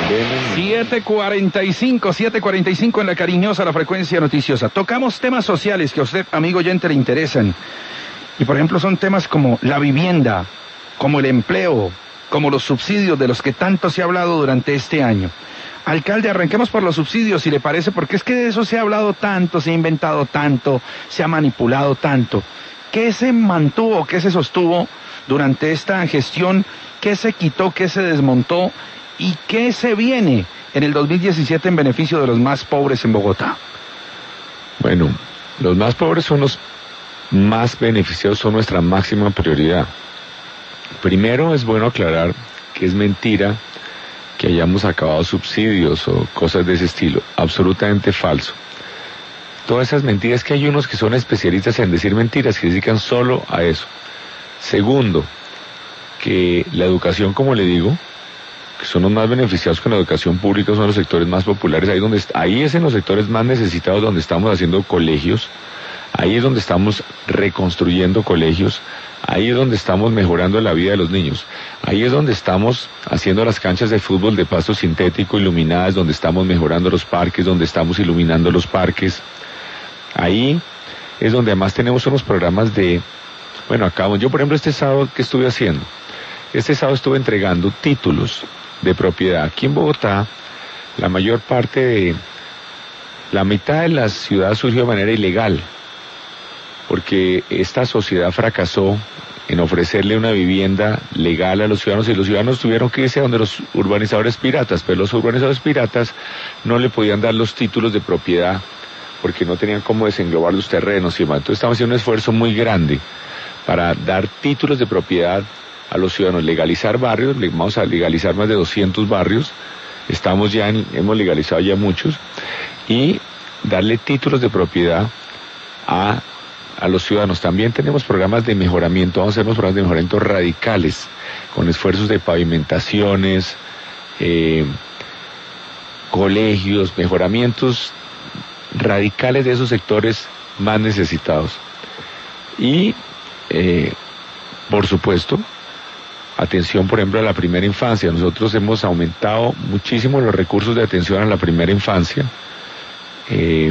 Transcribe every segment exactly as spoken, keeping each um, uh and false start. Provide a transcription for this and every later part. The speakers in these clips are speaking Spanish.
siete cuarenta y cinco, siete cuarenta y cinco en la cariñosa, la frecuencia noticiosa. Tocamos temas sociales que a usted, amigo oyente, le interesan. Y por ejemplo son temas como la vivienda, como el empleo, como los subsidios de los que tanto se ha hablado durante este año. Alcalde, arranquemos por los subsidios, si le parece, porque es que de eso se ha hablado tanto, se ha inventado tanto, se ha manipulado tanto. ¿Qué se mantuvo, qué se sostuvo durante esta gestión? ¿Qué se quitó, qué se desmontó? ¿Y qué se viene en el dos mil diecisiete en beneficio de los más pobres en Bogotá? Bueno, los más pobres son los más beneficiados, son nuestra máxima prioridad. Primero es bueno aclarar que es mentira que hayamos acabado subsidios o cosas de ese estilo. Absolutamente falso. Todas esas mentiras, que hay unos que son especialistas en decir mentiras, que se dedican solo a eso. Segundo, que la educación, como le digo, que son los más beneficiados con la educación pública, son los sectores más populares, ahí, donde, ahí es en los sectores más necesitados donde estamos haciendo colegios, ahí es donde estamos reconstruyendo colegios, ahí es donde estamos mejorando la vida de los niños, ahí es donde estamos haciendo las canchas de fútbol de pasto sintético iluminadas, donde estamos mejorando los parques, donde estamos iluminando los parques, ahí es donde además tenemos unos programas de, bueno, acabamos, yo por ejemplo este sábado, ¿qué estuve haciendo? Este sábado estuve entregando títulos de propiedad. Aquí en Bogotá, la mayor parte de, la mitad de la ciudad surgió de manera ilegal, porque esta sociedad fracasó en ofrecerle una vivienda legal a los ciudadanos, y los ciudadanos tuvieron que irse a donde los urbanizadores piratas, pero los urbanizadores piratas no le podían dar los títulos de propiedad, porque no tenían cómo desenglobar los terrenos y demás. Entonces estamos haciendo un esfuerzo muy grande para dar títulos de propiedad a los ciudadanos, legalizar barrios, vamos a legalizar más de doscientos barrios, estamos ya en, hemos legalizado ya muchos, y darle títulos de propiedad a, a los ciudadanos. También tenemos programas de mejoramiento, vamos a hacer unos programas de mejoramiento radicales, con esfuerzos de pavimentaciones, eh, colegios, mejoramientos radicales de esos sectores más necesitados. Y, eh, por supuesto, atención, por ejemplo, a la primera infancia. Nosotros hemos aumentado muchísimo los recursos de atención a la primera infancia. Eh,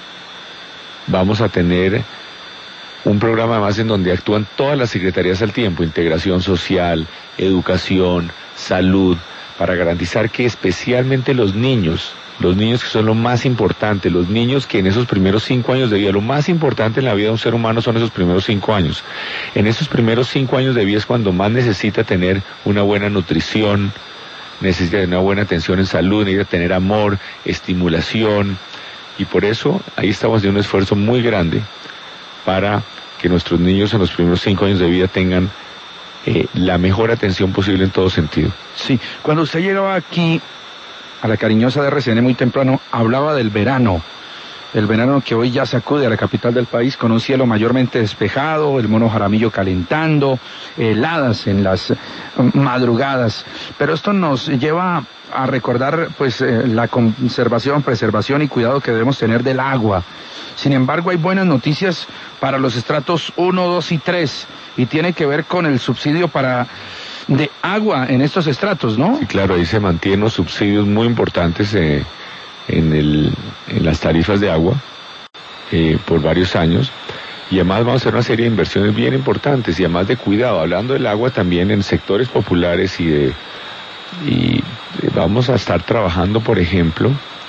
vamos a tener un programa más en donde actúan todas las secretarías al tiempo, integración social, educación, salud, para garantizar que especialmente los niños, los niños que son lo más importante, los niños que en esos primeros cinco años de vida, lo más importante en la vida de un ser humano son esos primeros cinco años. En esos primeros cinco años de vida es cuando más necesita tener una buena nutrición, necesita tener una buena atención en salud, necesita tener amor, estimulación, y por eso ahí estamos haciendo un esfuerzo muy grande para que nuestros niños en los primeros cinco años de vida tengan eh, la mejor atención posible en todo sentido. Sí, cuando usted llegaba aquí a la cariñosa de R C N muy temprano, hablaba del verano, el verano que hoy ya sacude a la capital del país con un cielo mayormente despejado, el mono Jaramillo calentando, heladas en las madrugadas, pero esto nos lleva a recordar pues eh, la conservación, preservación y cuidado que debemos tener del agua. Sin embargo, hay buenas noticias para los estratos uno, dos y tres, y tiene que ver con el subsidio para de agua en estos estratos, ¿no? Sí, claro, ahí se mantienen los subsidios muy importantes eh, en, el, en las tarifas de agua eh, por varios años, y además vamos a hacer una serie de inversiones bien importantes y además de cuidado, hablando del agua también en sectores populares y de y vamos a estar trabajando, por ejemplo,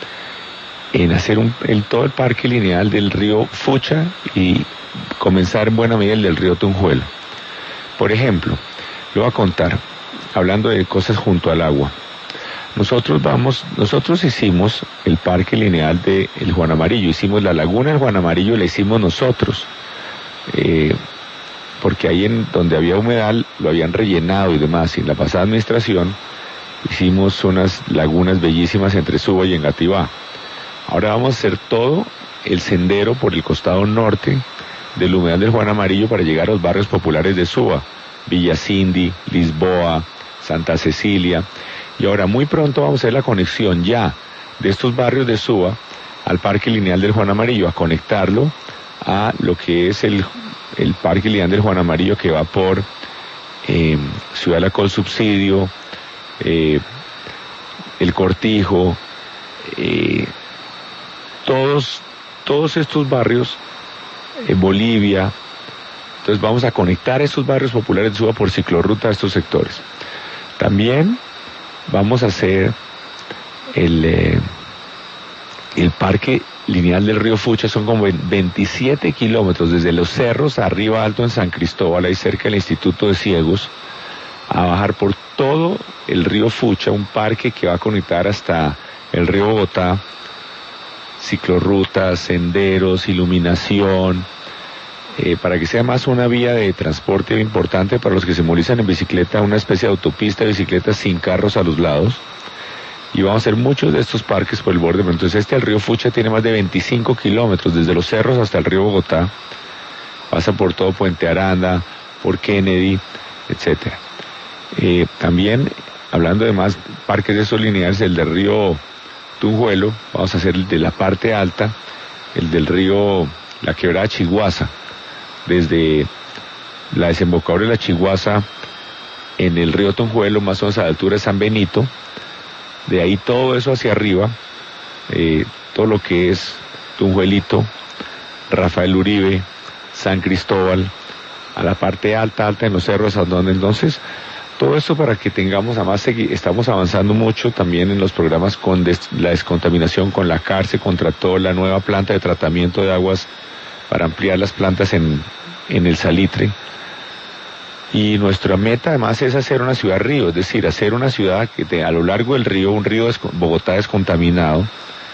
en hacer un, el, todo el parque lineal del río Fucha y comenzar en buena medida el del río Tunjuelo. Por ejemplo, le voy a contar, hablando de cosas junto al agua. Nosotros vamos, nosotros hicimos el parque lineal de el Juan Amarillo, hicimos la laguna del Juan Amarillo, la hicimos nosotros, eh, porque ahí en donde había humedal lo habían rellenado y demás, y en la pasada administración hicimos unas lagunas bellísimas entre Suba y Engativá. Ahora vamos a hacer todo el sendero por el costado norte del humedal del Juan Amarillo para llegar a los barrios populares de Suba, Villa Cindy, Lisboa, Santa Cecilia, y ahora muy pronto vamos a hacer la conexión ya de estos barrios de Suba al Parque Lineal del Juan Amarillo, a conectarlo a lo que es el, el Parque Lineal del Juan Amarillo que va por eh, Ciudad de la Col Subsidio, eh, El Cortijo, eh, todos, todos estos barrios, eh, Bolivia. Entonces vamos a conectar estos barrios populares de Suba por ciclorruta a estos sectores. También vamos a hacer el, eh, el parque lineal del río Fucha, son como veintisiete kilómetros desde los cerros arriba alto en San Cristóbal, ahí cerca del Instituto de Ciegos, a bajar por todo el río Fucha, un parque que va a conectar hasta el río Bogotá, ciclorrutas, senderos, iluminación, eh, para que sea más una vía de transporte importante para los que se movilizan en bicicleta, una especie de autopista de bicicletas sin carros a los lados. Y vamos a hacer muchos de estos parques por el borde. Entonces este, el río Fucha, tiene más de veinticinco kilómetros, desde los cerros hasta el río Bogotá. Pasa por todo Puente Aranda, por Kennedy, etcétera. Eh, también, hablando de más parques de esos lineales, el del río Tunjuelo, vamos a hacer el de la parte alta, el del río, la quebrada Chiguaza, desde la desembocadura de la Chiguaza en el río Tunjuelo, más o menos a la altura de San Benito. De ahí todo eso hacia arriba, eh, todo lo que es Tunjuelito, Rafael Uribe, San Cristóbal, a la parte alta, alta en los cerros, a donde entonces, todo esto para que tengamos, además estamos avanzando mucho también en los programas con des, la descontaminación, con la cárcel, contra toda la nueva planta de tratamiento de aguas para ampliar las plantas en, en el Salitre. Y nuestra meta además es hacer una ciudad río, es decir, hacer una ciudad que te, a lo largo del río, un río desco, Bogotá descontaminado,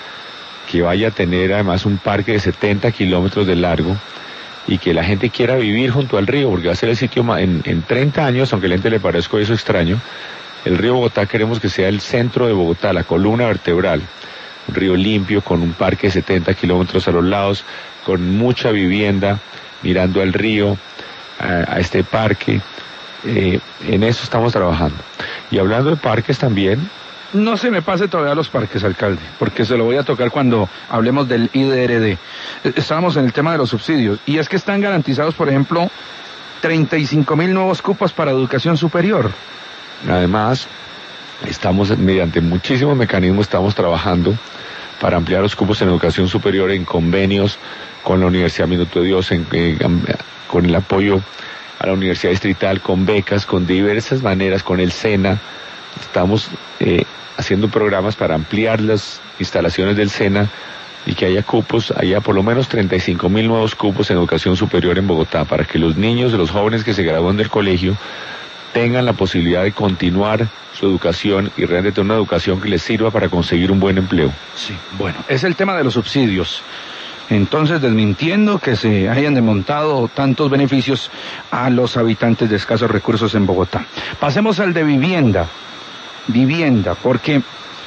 que vaya a tener además un parque de setenta kilómetros de largo y que la gente quiera vivir junto al río, porque va a ser el sitio más, en, en treinta años, aunque a la gente le parezca eso extraño, el río Bogotá queremos que sea el centro de Bogotá, la columna vertebral, un río limpio con un parque de setenta kilómetros a los lados, con mucha vivienda, mirando al río, a, a este parque. Eh, en eso estamos trabajando. Y hablando de parques también, no se me pase todavía los parques, alcalde, porque se lo voy a tocar cuando hablemos del I D R D. Estábamos en el tema de los subsidios, y es que están garantizados, por ejemplo, treinta y cinco mil nuevos cupos para educación superior. Además, estamos, mediante muchísimos mecanismos, estamos trabajando para ampliar los cupos en educación superior, en convenios con la Universidad Minuto de Dios, en, en, con el apoyo a la Universidad Distrital, con becas, con diversas maneras, con el SENA. Estamos eh, haciendo programas para ampliar las instalaciones del SENA y que haya cupos, haya por lo menos treinta y cinco mil nuevos cupos en educación superior en Bogotá, para que los niños, los jóvenes que se gradúan del colegio, tengan la posibilidad de continuar su educación y realmente tener una educación que les sirva para conseguir un buen empleo. Sí, bueno, es el tema de los subsidios. Entonces, desmintiendo que se hayan desmontado tantos beneficios a los habitantes de escasos recursos en Bogotá. Pasemos al de vivienda. Vivienda, porque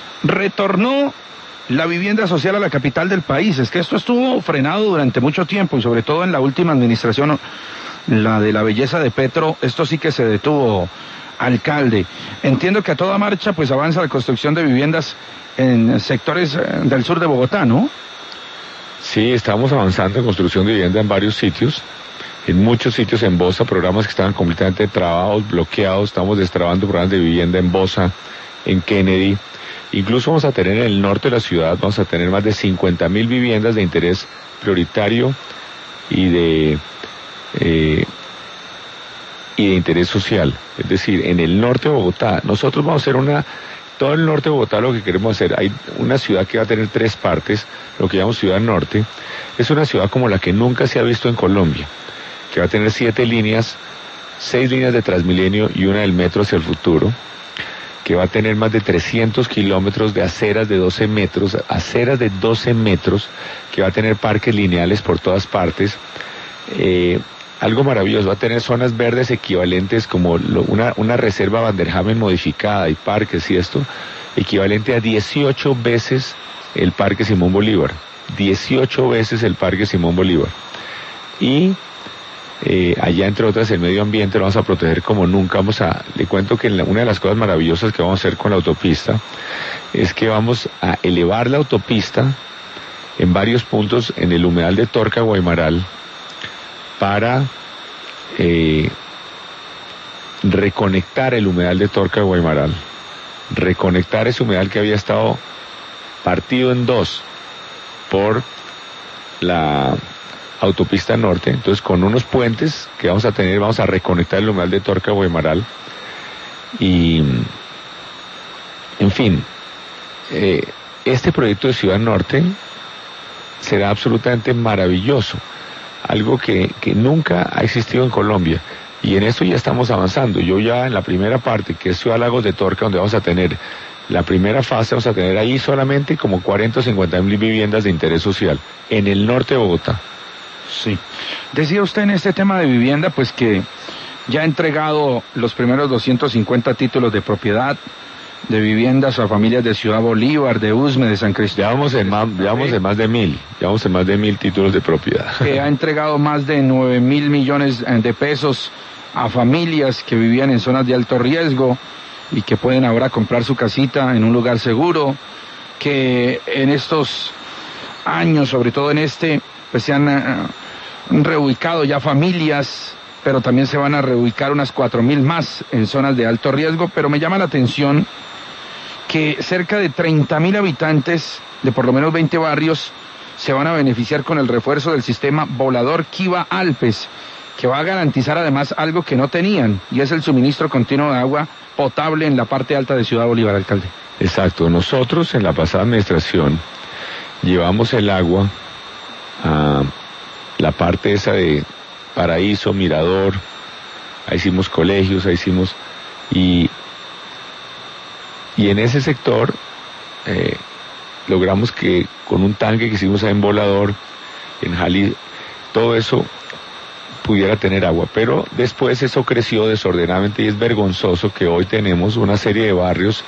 retornó la vivienda social a la capital del país. Es que esto estuvo frenado durante mucho tiempo y sobre todo en la última administración, la de la belleza de Petro, esto sí que se detuvo, alcalde. Entiendo que a toda marcha pues avanza la construcción de viviendas en sectores del sur de Bogotá, ¿no? Sí, estamos avanzando en construcción de vivienda en varios sitios, en muchos sitios en Bosa, programas que estaban completamente trabados, bloqueados. Estamos destrabando programas de vivienda en Bosa, en Kennedy. Incluso vamos a tener en el norte de la ciudad, vamos a tener más de cincuenta mil viviendas de interés prioritario y de, eh, y de interés social. Es decir, en el norte de Bogotá, nosotros vamos a hacer una... Todo el norte de Bogotá lo que queremos hacer, hay una ciudad que va a tener tres partes, lo que llamamos Ciudad Norte. Es una ciudad como la que nunca se ha visto en Colombia, que va a tener siete líneas, seis líneas de Transmilenio y una del metro hacia el futuro, que va a tener más de trescientos kilómetros de aceras de doce metros, aceras de doce metros, que va a tener parques lineales por todas partes. Eh, algo maravilloso, va a tener zonas verdes equivalentes como lo, una, una reserva Vanderhamen modificada y parques y esto, equivalente a dieciocho veces el Parque Simón Bolívar, dieciocho veces el Parque Simón Bolívar. Y eh, allá, entre otras, el medio ambiente lo vamos a proteger como nunca. Vamos a, le cuento que la, una de las cosas maravillosas que vamos a hacer con la autopista es que vamos a elevar la autopista en varios puntos en el humedal de Torca, Guaymaral, para eh, reconectar el humedal de Torca, Guaymaral, reconectar ese humedal que había estado partido en dos por la autopista norte. Entonces, con unos puentes que vamos a tener, vamos a reconectar el humedal de Torca a Guaymaral. Y, en fin, eh, este proyecto de Ciudad Norte será absolutamente maravilloso, algo que, que nunca ha existido en Colombia, y en esto ya estamos avanzando. Yo ya en la primera parte, que es Ciudad Lagos de Torca, donde vamos a tener la primera fase, vamos a tener ahí solamente como cuarenta o cincuenta mil viviendas de interés social, en el norte de Bogotá. Sí. Decía usted en este tema de vivienda, pues que ya ha entregado los primeros doscientos cincuenta títulos de propiedad de viviendas a familias de Ciudad Bolívar, de Usme, de San Cristóbal. Ya vamos en más, ya vamos en más de mil, ya vamos en más de mil títulos de propiedad. Que ha entregado más de nueve mil millones de pesos a familias que vivían en zonas de alto riesgo y que pueden ahora comprar su casita en un lugar seguro, que en estos años, sobre todo en este, pues se han uh, reubicado ya familias, pero también se van a reubicar unas cuatro mil más en zonas de alto riesgo. Pero me llama la atención que cerca de treinta mil habitantes de por lo menos veinte barrios se van a beneficiar con el refuerzo del sistema volador Kiva Alpes, que va a garantizar además algo que no tenían, y es el suministro continuo de agua potable en la parte alta de Ciudad Bolívar, alcalde. Exacto. Nosotros en la pasada administración llevamos el agua a la parte esa de Paraíso, Mirador, ahí hicimos colegios, ahí hicimos, y, y en ese sector eh, logramos que con un tanque que hicimos ahí en Volador, en Jalisco, todo eso pudiera tener agua, pero después eso creció desordenadamente y es vergonzoso que hoy tenemos una serie de barrios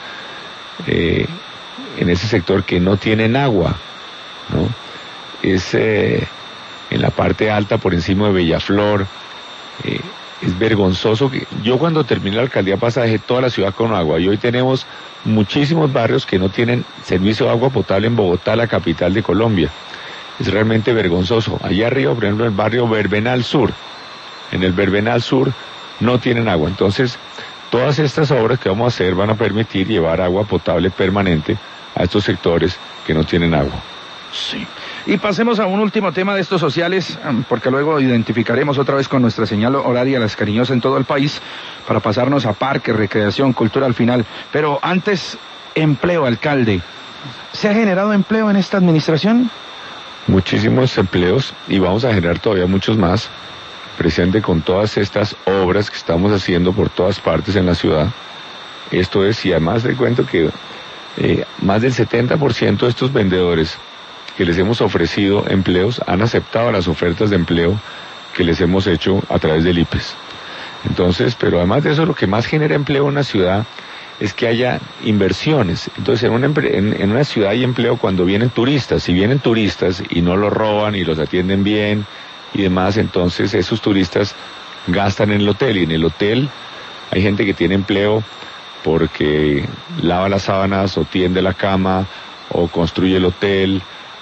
eh, en ese sector que no tienen agua, ¿no? Es eh, en la parte alta por encima de Bellaflor, eh, es vergonzoso que yo cuando terminé la alcaldía pasada dejé toda la ciudad con agua y hoy tenemos muchísimos barrios que no tienen servicio de agua potable en Bogotá, la capital de Colombia. Es realmente vergonzoso. Allá arriba, por ejemplo, en el barrio Verbenal Sur, en el Verbenal Sur no tienen agua. Entonces, todas estas obras que vamos a hacer van a permitir llevar agua potable permanente a estos sectores que no tienen agua. Sí. Y pasemos a un último tema de estos sociales, porque luego identificaremos otra vez con nuestra señal horaria Las Cariñosas en todo el país, para pasarnos a parques, recreación, cultura al final. Pero antes, empleo, alcalde. ¿Se ha generado empleo en esta administración? Muchísimos empleos y vamos a generar todavía muchos más, presente con todas estas obras que estamos haciendo por todas partes en la ciudad. Esto es, y además le cuento que eh, más del setenta por ciento de estos vendedores que les hemos ofrecido empleos han aceptado las ofertas de empleo que les hemos hecho a través del I P E S. Entonces, pero además de eso, lo que más genera empleo en una ciudad es que haya inversiones. Entonces, en una, en, en una ciudad hay empleo cuando vienen turistas. Si vienen turistas y no los roban y los atienden bien y demás, entonces esos turistas gastan en el hotel. Y en el hotel hay gente que tiene empleo porque lava las sábanas o tiende la cama o construye el hotel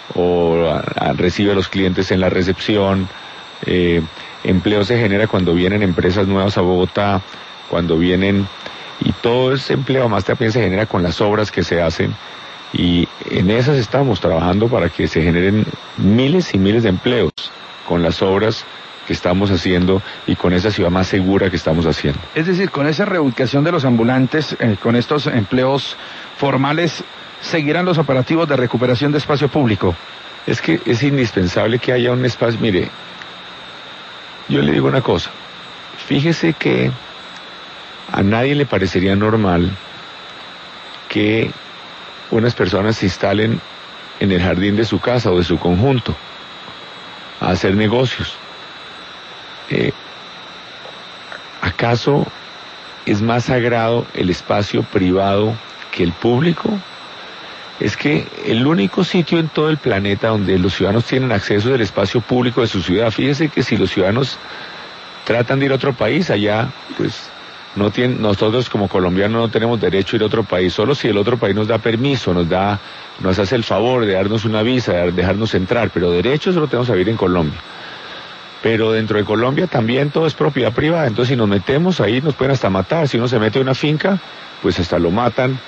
o a, a, recibe a los clientes en la recepción. Eh, empleo se genera cuando vienen empresas nuevas a Bogotá, cuando vienen... Y todo ese empleo más también se genera con las obras que se hacen y en esas estamos trabajando para que se generen miles y miles de empleos con las obras que estamos haciendo y con esa ciudad más segura que estamos haciendo. Es decir, con esa reubicación de los ambulantes, eh, con estos empleos formales, ¿seguirán los operativos de recuperación de espacio público? Es que es indispensable que haya un espacio. Mire, yo le digo una cosa, fíjese que a nadie le parecería normal que unas personas se instalen en el jardín de su casa o de su conjunto a hacer negocios. Eh, ¿Acaso es más sagrado el espacio privado que el público? Es que el único sitio en todo el planeta donde los ciudadanos tienen acceso es el espacio público de su ciudad. Fíjese que si los ciudadanos tratan de ir a otro país, allá pues... No tiene, nosotros como colombianos no tenemos derecho a ir a otro país, solo si el otro país nos da permiso, nos da, nos hace el favor de darnos una visa, de dejarnos entrar, pero derechos solo tenemos a vivir en Colombia. Pero dentro de Colombia también todo es propiedad privada, entonces si nos metemos ahí nos pueden hasta matar, si uno se mete a una finca, pues hasta lo matan,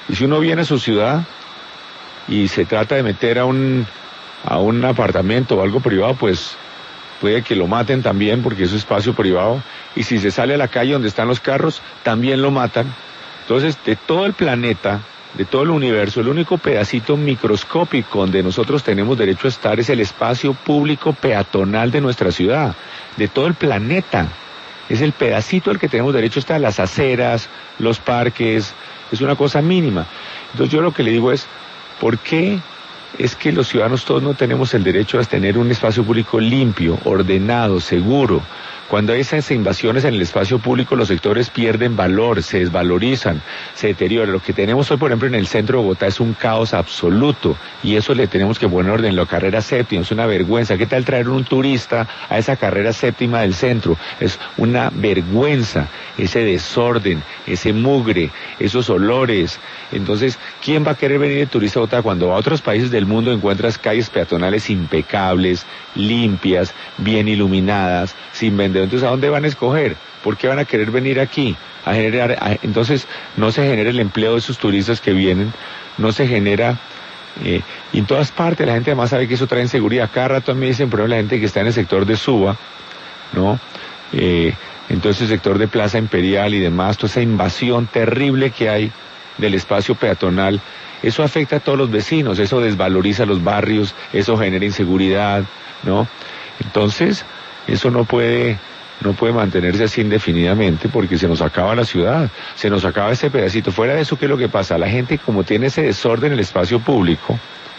Y si uno viene a su ciudad y se trata de meter a un, a un apartamento o algo privado, pues puede que lo maten también porque es un espacio privado. Y si se sale a la calle donde están los carros, también lo matan. Entonces, de todo el planeta, de todo el universo, el único pedacito microscópico donde nosotros tenemos derecho a estar es el espacio público peatonal de nuestra ciudad, de todo el planeta. Es el pedacito al que tenemos derecho a estar, las aceras, los parques, es una cosa mínima. Entonces yo lo que le digo es, ¿por qué es que los ciudadanos todos no tenemos el derecho a tener un espacio público limpio, ordenado, seguro? Cuando hay esas invasiones en el espacio público, los sectores pierden valor, se desvalorizan, se deterioran. Lo que tenemos hoy, por ejemplo, en el centro de Bogotá es un caos absoluto, y eso le tenemos que poner orden. La carrera séptima es una vergüenza. ¿Qué tal traer un turista a esa carrera séptima del centro? Es una vergüenza, ese desorden, ese mugre, esos olores. Entonces, ¿quién va a querer venir de turista a Bogotá cuando a otros países del mundo encuentras calles peatonales impecables, limpias, bien iluminadas, sin vendedores? Entonces, ¿a dónde van a escoger? ¿Por qué van a querer venir aquí? A generar, a, entonces, no se genera el empleo de esos turistas que vienen, no se genera, eh, y en todas partes la gente además sabe que eso trae inseguridad. Cada rato me dicen, por ejemplo, la gente que está en el sector de Suba, ¿no? Eh, entonces el sector de Plaza Imperial y demás, toda esa invasión terrible que hay del espacio peatonal, eso afecta a todos los vecinos, eso desvaloriza los barrios, eso genera inseguridad, ¿no? Entonces, eso no puede, no puede mantenerse así indefinidamente porque se nos acaba la ciudad, se nos acaba ese pedacito. Fuera de eso, ¿qué es lo que pasa? La gente, como tiene ese desorden en el espacio público,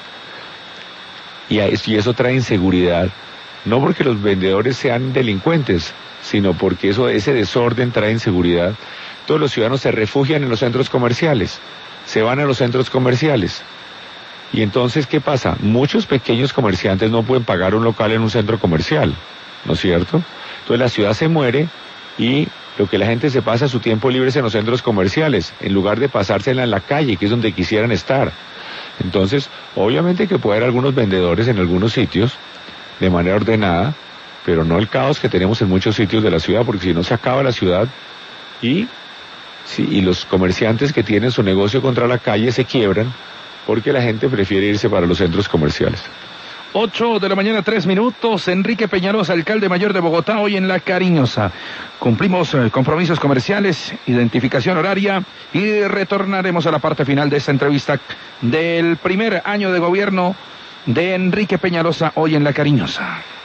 y, a eso, y eso trae inseguridad, no porque los vendedores sean delincuentes, sino porque eso, ese desorden trae inseguridad. Todos los ciudadanos se refugian en los centros comerciales, se van a los centros comerciales. Y entonces, ¿qué pasa? Muchos pequeños comerciantes no pueden pagar un local en un centro comercial, ¿no es cierto? Entonces la ciudad se muere y lo que la gente se pasa su tiempo libre es en los centros comerciales, en lugar de pasársela en la calle, que es donde quisieran estar. Entonces, obviamente que puede haber algunos vendedores en algunos sitios, de manera ordenada, pero no el caos que tenemos en muchos sitios de la ciudad, porque si no se acaba la ciudad y, sí, y los comerciantes que tienen su negocio contra la calle se quiebran, porque la gente prefiere irse para los centros comerciales. Ocho de la mañana, tres minutos. Enrique Peñalosa, alcalde mayor de Bogotá, hoy en La Cariñosa. Cumplimos eh, compromisos comerciales, identificación horaria y retornaremos a la parte final de esta entrevista del primer año de gobierno de Enrique Peñalosa, hoy en La Cariñosa.